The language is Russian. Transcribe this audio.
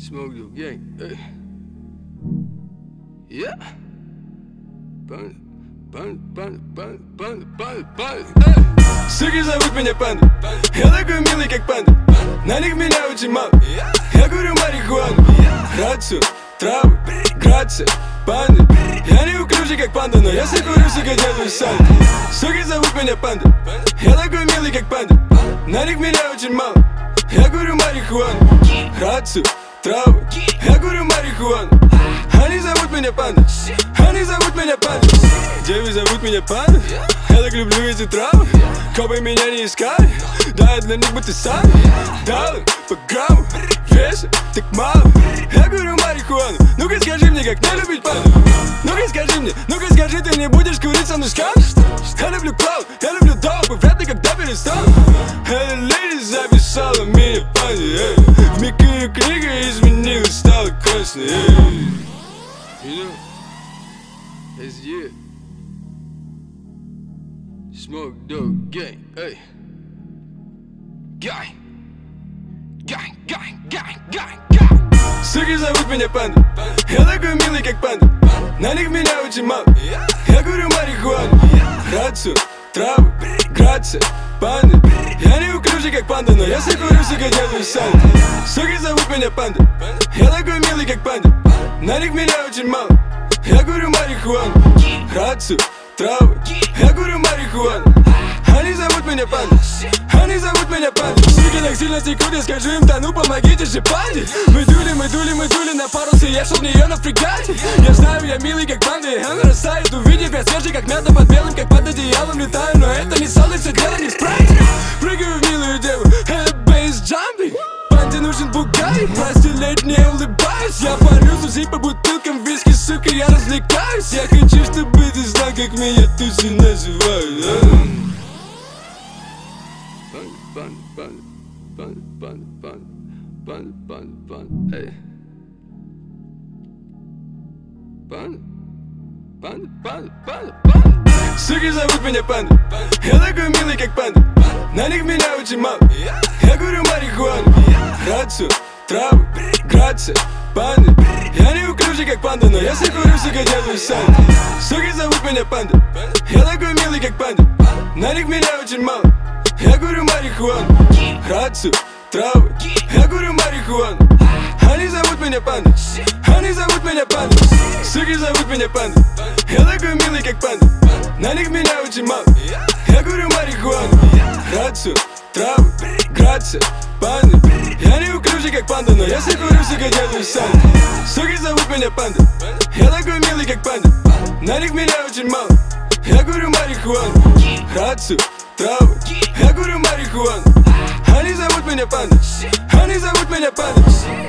Smoke your gang, ey. Yeah. Панда, эй. Суки зовут меня Панда. Я такой милый, как панда. На них меня очень мало. Я курю марихуану. Рацию, травы, грация, панды. Я не уклюжий, как панда, но если курю, сука, делаю сальто. Суки зовут меня Панда. Я такой милый, как панда. На них меня очень мало. Я курю марихуану. Рацию, травы. Я курю марихуану. Они зовут меня Панда. Они зовут меня Панда. Девы зовут меня Панда. Я так люблю эти травы. Копы меня не искали. Да, я для них будто сам. Дал им по грамму. Веса так мало. Я курю марихуану. Ну-ка скажи мне, как не любить панду. Ну-ка скажи мне, ну-ка скажи, ты не будешь курить со мной скам? Я люблю клау, я люблю долг. Вряд ли когда перестану. Эта леди записала меня Панде. Вмиг ее книга изменилась, стала красной. You know, it's you. Smoke dog gang, эй. Gang. Gang, gang, gang, gang, gang. Суки зовут меня Панда. Я такой милый, как панда. На них меня очень мало. Я курю марихуану. Рацию, травы, грация, панды. Я не уклюжий, как панда, но если курю, сука, делаю сальто. Суки зовут меня Панда. Я такой милый, как панда. На них меня очень мало. Я курю марихуану. Рацию, травы. Я курю марихуану. Они зовут меня Панда. Они зовут меня Панда. Суки так сильно текут, я скажу им, да ну помогите же панде. Мы дули на парусе, я шел в нее на фрегате. Я знаю, я милый, как панда, и она растает, увидев, я свежий, как мята под белым, как под одеялом летаю. Но это не соло, все дело не в спрайте. Прыгаю в милую деву, это бейс-джампинг. Панде нужен бугай, простилетний, улыбаюсь. Я парю сузи по бутылкам виски, сука, я развлекаюсь. Я хочу, чтобы ты знал, как меня туси называют. Панда, эй. Панда. Суки зовут меня Панда. Я такой милый, как панда. На них меня очень мало. Я курю марихуану. Рацию, травы, грация, панды. Я не уклюжий, как панда, но если курю, сука, делаю сальто. Суки зовут меня Панда. Я такой милый, как панда. На них меня очень мало. Я курю марихуану. Рацию, травы. Я курю марихуану. Они зовут меня Панда. Они зовут меня Панда. Суки зовут меня Панда. Я такой милый, как панда. На них меня очень мало. Я курю марихуану. Рацию, травы, грация, панды. Я не уклюжий, как панда, но если курю, сука, делаю сальто. Суки зовут меня Панда. Я такой милый, как панда. На них меня очень мало. Я курю марихуану. Рацию, травы. Я курю марихуану. Они зовут меня Панда. Они зовут меня Панда.